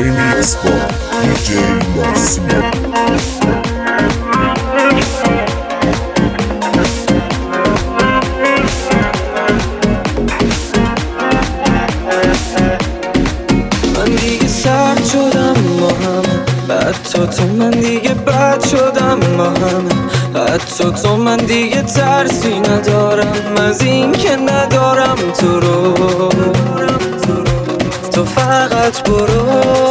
Remix با DJ Yasmin. من دیگه سرد شدم با همه، حتی تو من دیگه بد شدم با همه، حتی تو من دیگه ترسی ندارم از این که ندارم تو رو. تو فقط برو،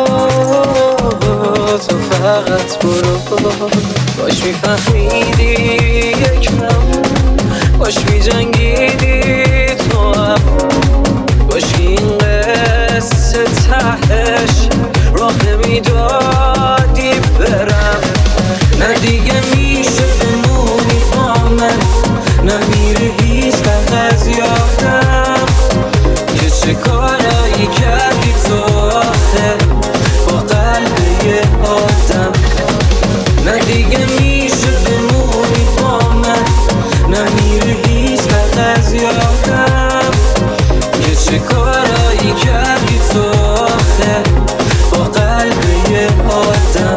تو فقط برو. باش میفهمیدی یکم، باش میجنگیدی تو هم، باش این قصه تهش راه نمیدادی برم. نه دیگه میشه بمونی با من، نمیره هیچ وقت از یادم که چه کارایی کردی تو آخه با قلب یه آدم. نه دیگه میشه بمونی با من، نمیره هیچ وقت از یادم که چه کارایی کردی تو آخه با قلب یه آدم.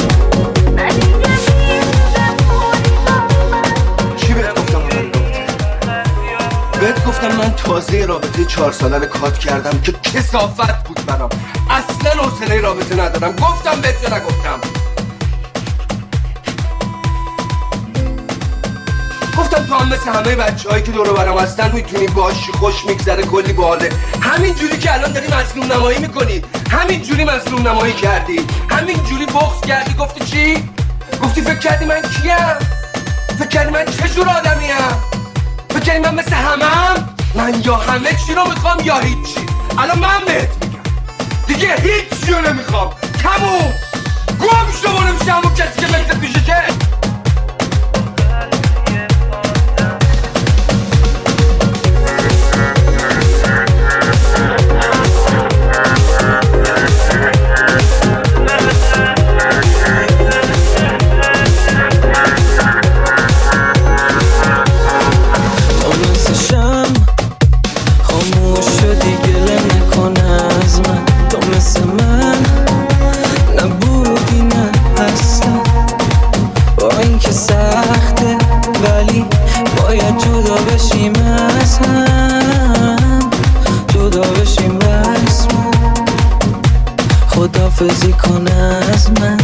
بهت گفتم من تازه رابطه 4 ساله رو کات کردم که کثافت بود برام، اصلا حوصله رابطه ندارم. گفتم بهت یا نگفتم؟ گفتم تو هم مثل همه بچه‌هایی که دور و برم هستن میتونی باشی، خوش میگذره، کلی باحاله. همین جوری که الان داری مظلوم نمایی میکنی، همین جوری مظلوم نمایی کردی، همین جوری بغض کردی. گفتی چی؟ گفتی فکر کردی من کیم؟ فکر کردی من چه جور آدمیم؟ فکر کردی من مثل همم؟ من یا همه چی رو میخوام یا هیچی. الان من بهت میگم دیگه هیچی رو نمیخوام، تموم. گم شو برو میشه همون کسی که مثل پیشه که خدافزی کن از من.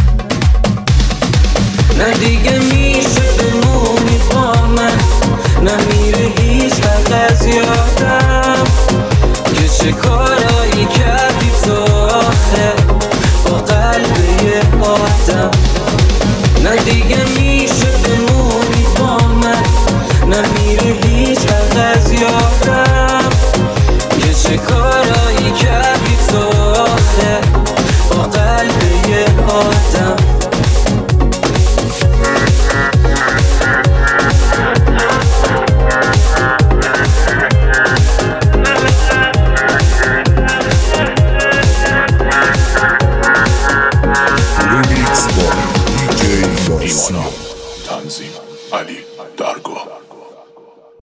نه دیگه میشه بمونی با من، نمیره هیچ وقت از یادم که چه کارایی کرد